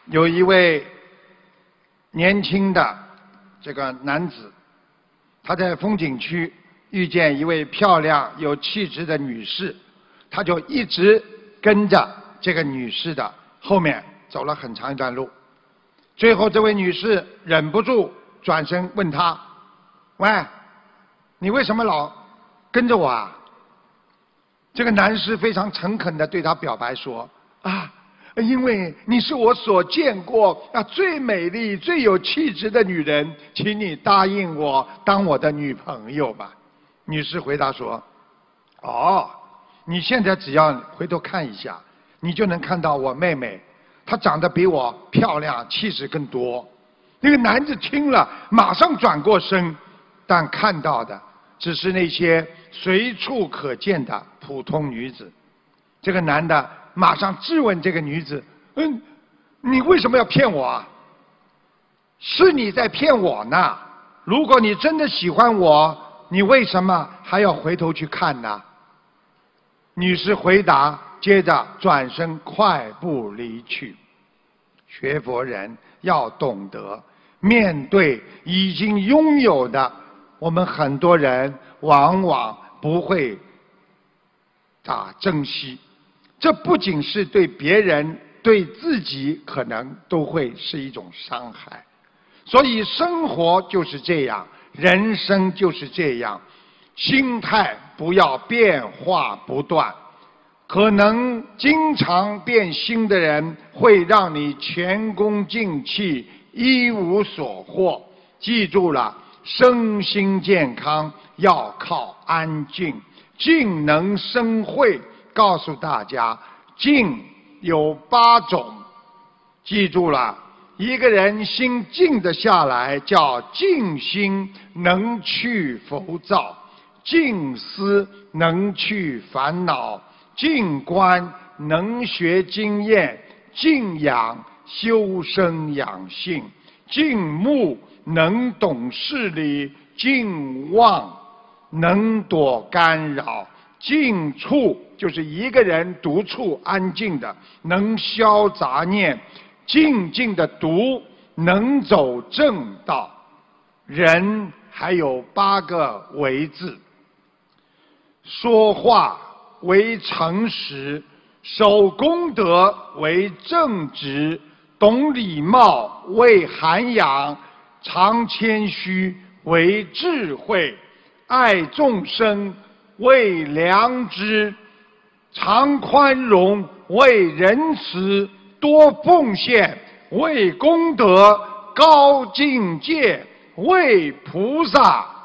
有一位年轻的这个男子，他在风景区遇见一位漂亮有气质的女士，他就一直跟着这个女士的后面走了很长一段路。最后这位女士忍不住转身问他：喂，你为什么老跟着我啊？这个男士非常诚恳地对他表白说：啊，因为你是我所见过最美丽最有气质的女人，请你答应我当我的女朋友吧。女士回答说：哦，你现在只要回头看一下，你就能看到我妹妹，她长得比我漂亮，气质更多。那个男子听了马上转过身，但看到的只是那些随处可见的普通女子。这个男的马上质问这个女子：你为什么要骗我啊？是你在骗我呢。如果你真的喜欢我，你为什么还要回头去看呢？女士回答，接着转身快步离去。学佛人要懂得面对已经拥有的，我们很多人往往不会珍惜，这不仅是对别人，对自己可能都会是一种伤害。所以生活就是这样，人生就是这样，心态不要变化不断。可能经常变心的人会让你前功尽弃，一无所获。记住了，身心健康要靠安静，静能生慧。告诉大家，静有8种，记住了，一个人心静得下来叫静心，能去浮躁；静思能去烦恼；静观能学经验；静养修身养性；静目能懂事理；静望能躲干扰；静处就是一个人独处安静的，能消杂念；静静的读，能走正道。人还有8个为字：说话为诚实，守公德为正直，懂礼貌为涵养，常谦虚为智慧，爱众生为良知，常宽容为仁慈，多奉献为功德，高境界为菩萨。